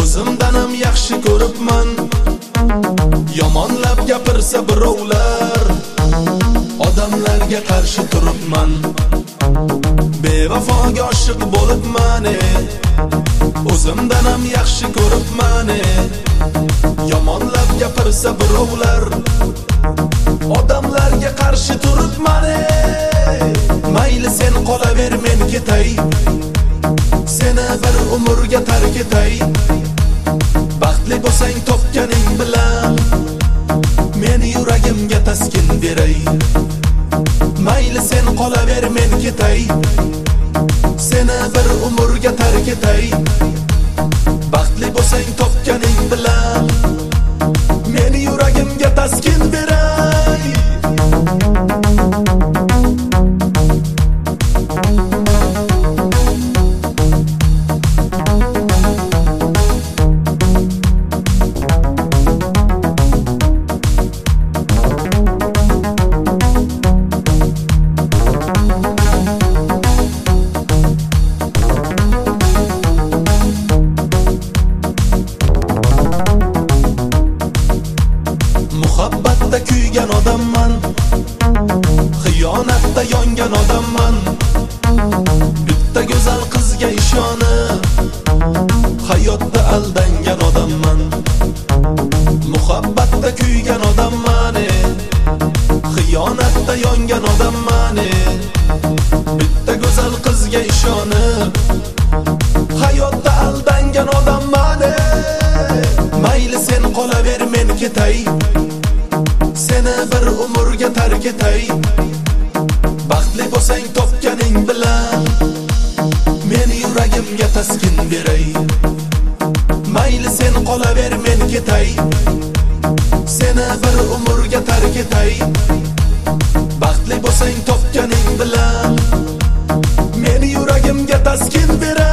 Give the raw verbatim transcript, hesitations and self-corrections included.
o'zimdan ham yaxshi ko'ribman. Yomonlab gapirsa birovlar, odamlarga qarshi turibman. Bevafoga oshiq bo'libman, o'zimdan ham yaxshi ko'ribman. Yomonlab gapirsa birovlar, odamlarga qarshi turibman. Mayli sen qolaver, men ketay, seni bir umrga tark etay. Baxtli bo'lsang topganing bilan, meni yuragimga taskin beray. Mayli sen qolaver, men ketay, seni bir umrga tark etay. Baxtli bo'lsang topganing bilan, meni yuragimga taskin beray. Muhabbatda kuygan odamman, xiyonatda yongan odamman. Bitta go'zal qizga ishonib, hayotda aldangan odamman. Muhabbatda kuygan odamman, xiyonatda yongan odamman. Bitta go'zal qizga ishonib, hayotda aldangan odamman. Mayli sen qolaver, men ketay, seni bir umrga tark etay. Baxtli bo'lsang topganing bilan, meni yuragimga taskin beray. Mayli sen qolaver, men ketay, seni bir umrga tark etay. Baxtli bo'lsang topganing bilan, meni yuragimga taskin beray.